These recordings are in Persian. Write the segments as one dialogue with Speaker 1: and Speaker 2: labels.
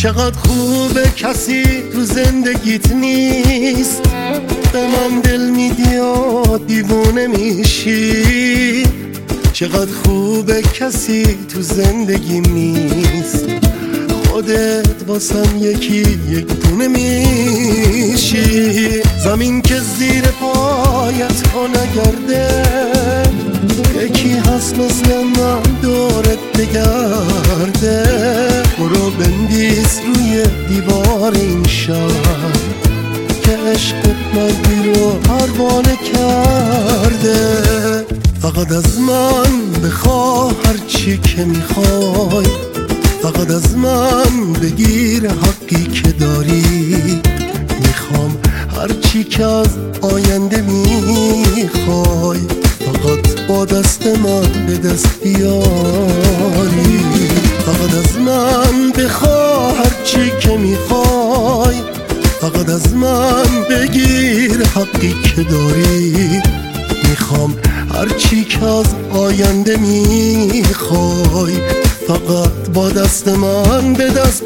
Speaker 1: چقدر خوبه کسی تو زندگیت نیست، به من دل میدی و دیوونه میشی. چقدر خوبه کسی تو زندگیم نیست، خودت واسم یک دونه میشی. زمین که زیر پایت ها نگرده، یکی هست مثل من دورت بگرده. برو بندیز روی دیوار این شهر که عشقت مردی رو پروانه کرده. فقط از من بخواه هرچی که میخوای، فقط از من بگیر حقی که داری. میخوام هرچی که از آینده میخوای، فقط با دست من به دست بیاری. فقط از من بخواه هرچی که میخوای، فقط از من بگیر حقی که داری. میخوام هرچی که از آینده میخوای، فقط با دست من به دست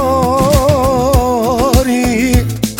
Speaker 1: بیاری.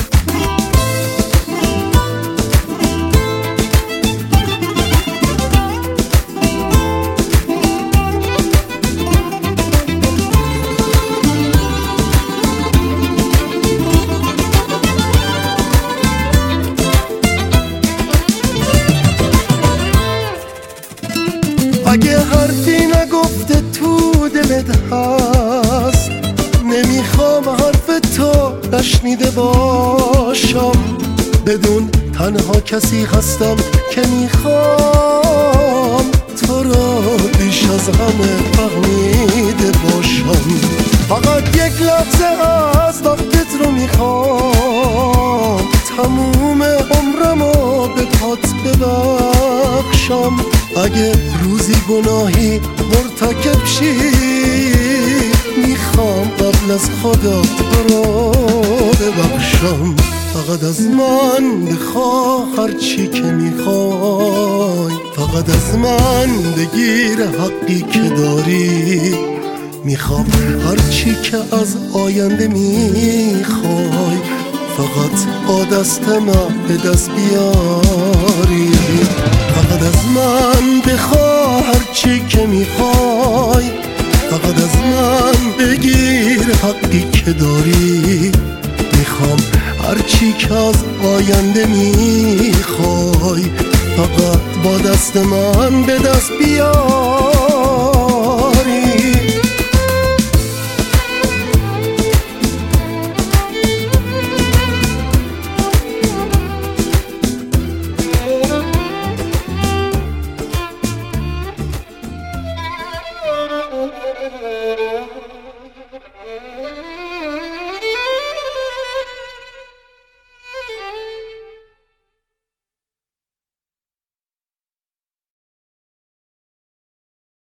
Speaker 1: اگه حرفی نگفته تو دلت هست، نمیخوام حرف تو نشنیده باشم. بدون تنها کسی هستم که میخوام تو رو بیش از همه فهمیده باشم. فقط یک لحظه از وقتت رو میخوام، تموم عمرمو به پات ببخشم. اگه روزی گناهی مرتکب شی، میخوام قبل از خدا تو رو ببخشم. فقط از من بخواه هرچی که میخوای، فقط از من بگیر حقی که داری. میخوام هرچی که از آینده میخوای، فقط با دست من به دست بیاری. فقط از من بخواه هرچی که میخوای، فقط از من بگیر حقی که داری. میخوام هرچی که از آینده میخوای، فقط با دست من به دست بیاری.